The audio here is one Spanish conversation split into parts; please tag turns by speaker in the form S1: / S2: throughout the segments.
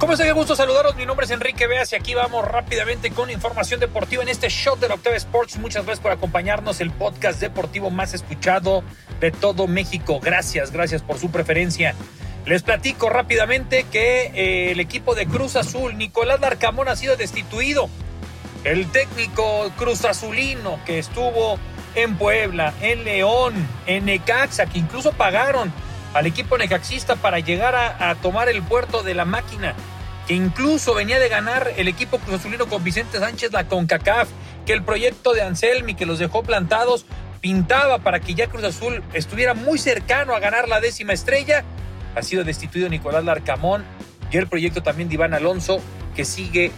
S1: ¿Cómo está? Qué gusto saludaros. Mi nombre es Enrique Beas y aquí vamos rápidamente con información deportiva en este show de la Octava Sports. Muchas gracias por acompañarnos, el podcast deportivo más escuchado de todo México. Gracias por su preferencia. Les platico rápidamente que el equipo de Cruz Azul, Nicolás Larcamón, ha sido destituido. El técnico cruzazulino que estuvo en Puebla, en León, en Necaxa, que incluso pagaron al equipo necaxista para llegar a tomar el puerto de la máquina, que incluso venía de ganar el equipo cruzazulino con Vicente Sánchez la CONCACAF, que el proyecto de Anselmi, que los dejó plantados, pintaba para que ya Cruz Azul estuviera muy cercano a ganar la 10ª estrella. Ha sido destituido Nicolás Larcamón y el proyecto también de Iván Alonso, que sigue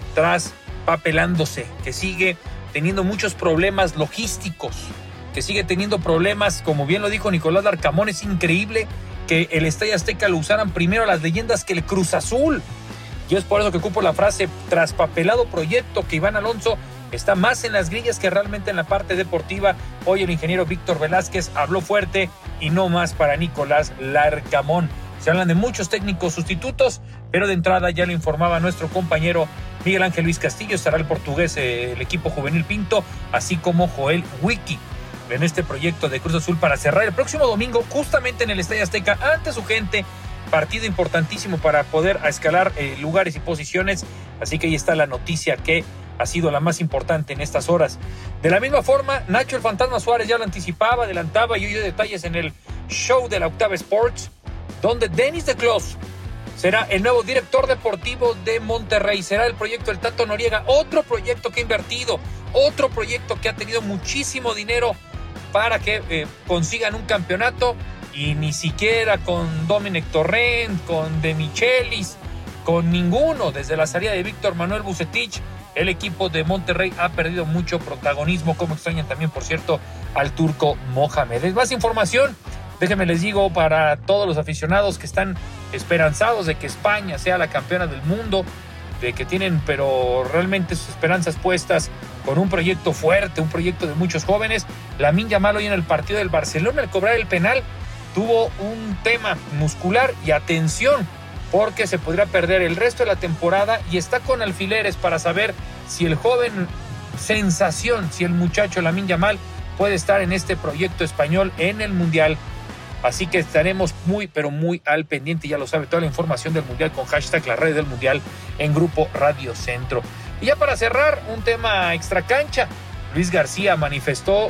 S1: traspapelándose, que sigue teniendo muchos problemas logísticos, que sigue teniendo problemas, como bien lo dijo Nicolás Larcamón. Es increíble que el Estadio Azteca lo usaran primero las leyendas que el Cruz Azul. Y es por eso que ocupo la frase traspapelado proyecto, que Iván Alonso está más en las grillas que realmente en la parte deportiva. Hoy el ingeniero Víctor Velázquez habló fuerte y no más para Nicolás Larcamón. Se hablan de muchos técnicos sustitutos, pero de entrada ya le informaba nuestro compañero Miguel Ángel Luis Castillo. Estará el portugués, el equipo juvenil Pinto, así como Joel Wiki en este proyecto de Cruz Azul para cerrar el próximo domingo justamente en el Estadio Azteca ante su gente. Partido importantísimo para poder escalar lugares y posiciones. Así que ahí está la noticia que ha sido la más importante en estas horas. De la misma forma, Nacho el Fantasma Suárez ya lo anticipaba, adelantaba y hoy dio detalles en el show de la Octava Sports, donde Denis de Clos será el nuevo director deportivo de Monterrey. Será el proyecto del Tato Noriega, otro proyecto que ha invertido, otro proyecto que ha tenido muchísimo dinero para que consigan un campeonato, y ni siquiera con Dominic Torrent, con De Michelis, con ninguno. Desde la salida de Víctor Manuel Vucetich, el equipo de Monterrey ha perdido mucho protagonismo, como extrañan también, por cierto, al turco Mohamed. Es más información, déjenme les digo, para todos los aficionados que están esperanzados de que España sea la campeona del mundo, de que tienen pero realmente sus esperanzas puestas con un proyecto fuerte, un proyecto de muchos jóvenes. Lamine Yamal hoy en el partido del Barcelona, al cobrar el penal, tuvo un tema muscular y atención, porque se podría perder el resto de la temporada y está con alfileres para saber si el joven sensación, si el muchacho Lamine Yamal puede estar en este proyecto español en el Mundial. Así que estaremos muy, pero muy al pendiente. Ya lo sabe, toda la información del Mundial con hashtag la red del Mundial en Grupo Radio Centro. Y ya para cerrar, un tema extracancha. Luis García manifestó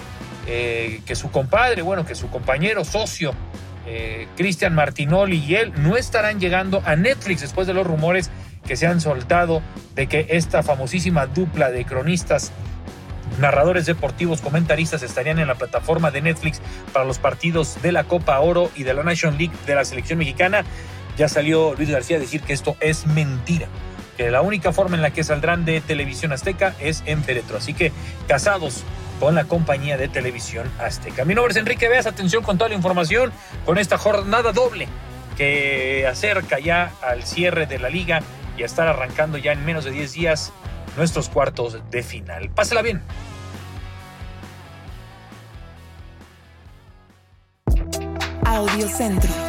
S1: que su compadre, que su compañero, socio, Cristian Martinoli y él no estarán llegando a Netflix después de los rumores que se han soltado de que esta famosísima dupla de cronistas, narradores deportivos, comentaristas estarían en la plataforma de Netflix para los partidos de la Copa Oro y de la National League de la selección mexicana. Ya salió Luis García a decir que esto es mentira, que la única forma en la que saldrán de Televisión Azteca es en Féretro. Así que casados con la compañía de Televisión Azteca. Mi nombre es Enrique Beas. Atención con toda la información con esta jornada doble que acerca ya al cierre de la liga y a estar arrancando ya en menos de 10 días nuestros cuartos de final. Pásela bien.
S2: Audio Centro.